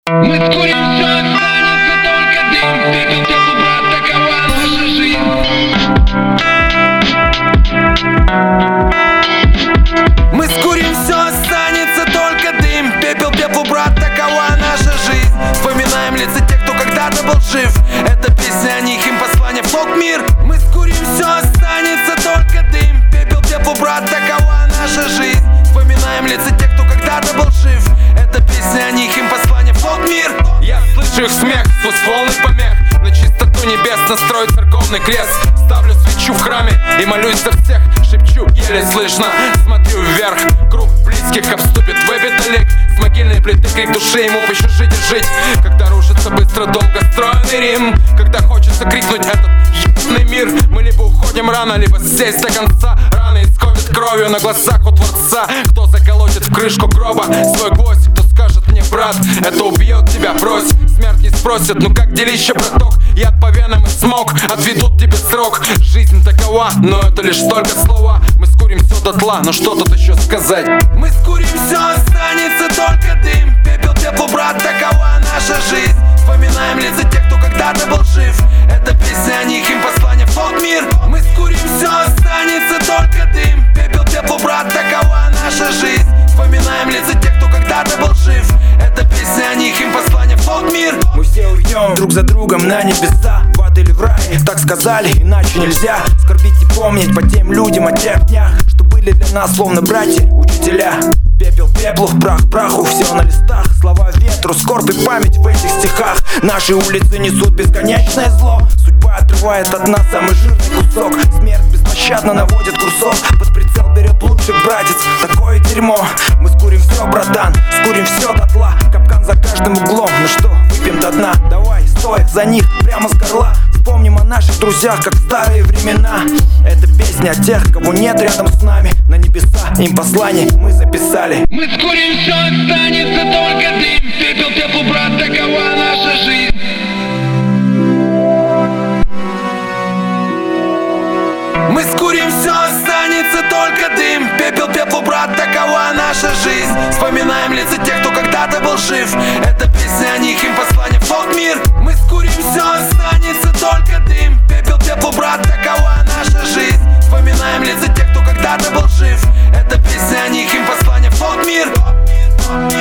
Мы скурим, все останется только дым. Пепел, тепло, брат, такова наша жизнь. Мы скурим, все останется только дым. Пепел, пеплу, брат, такова наша жизнь. Вспоминаем лица тех, кто когда-то был жив. Это песня о них, им послание в тот мир. Мы скурим, все останется только дым. Пепел, пеплу, брат, такова наша жизнь. Вспоминаем лица тех, кто когда-то был жив. Это песня о них, им послание в тот мир. Я слышу их смех, сквозь волны помех. На чистоту небес настрою церковный крест. Ставлю свечу в храме и молюсь за всех. Шепчу, еле слышно, смотрю вверх. Круг близких обступит, выпит Олег. С могильной плиты крик души ему еще жить и жить. Когда рушится быстро долгостроенный Рим. Когда хочется крикнуть этот ебаный мир. Мы либо уходим рано, либо здесь до конца. Раны исковят кровью на глазах у Творца. Кто заколотит в крышку гроба свой гвоздь? Кто скажет мне, брат, это убьет тебя, брось. Смерть не спросит, ну как делище, браток? Яд по венам и смог, отведут тебе срок. Жизнь такова, но это лишь только слова. Мы скурим все дотла, но что тут еще сказать? Мы скурим, все останется только дым. Пепел, тепло, брат, такова наша жизнь. Вспоминаем лица тех, кто когда-то был жив. Это песня о них, им послание в тот мир. Мы скурим, все останется только дым. Пепел, тепло, брат, такова наша жизнь. Вспоминаем лица тех, кто когда-то был жив. Это песня о них, им послание в тот мир. Мы все уйдем друг за другом на небеса, в ад или в рай, так сказали, иначе нельзя. Скорбить и помнить по тем людям о тех днях, что были для нас словно братья, учителя. Пепел пеплу, прах праху, все на листах. Слова ветру, скорбь и память в этих стихах. Наши улицы несут бесконечное зло. Судьба отрывает от нас самый жирный кусок. Смерть беспощадно наводит курсор. Под прицел берет лучший братец. Такое дерьмо. Мы скурим все, братан, скурим все дотла. Капкан за каждым углом, ну что, выпьем до дна. Давай, стоя за них, прямо с горла. Вспомним о наших друзьях, как в старые времена. Это песня о тех, кого нет рядом с нами. На небеса им послание мы записали. Мы скурим, все останется только дым. Пепел, тепло, брат, такова наша жизнь. Мы скурим, все останется только дым. Пепел, пеплу, брат, такова наша жизнь. Вспоминаем лица тех, кто когда-то был жив. Это песня о них, им послание в тот мир. Мы скурим, все останется только дым. Пепел, пеплу, брат, такова наша жизнь. Вспоминаем лица тех, кто когда-то был жив. Это песня о них, им послание в тот мир.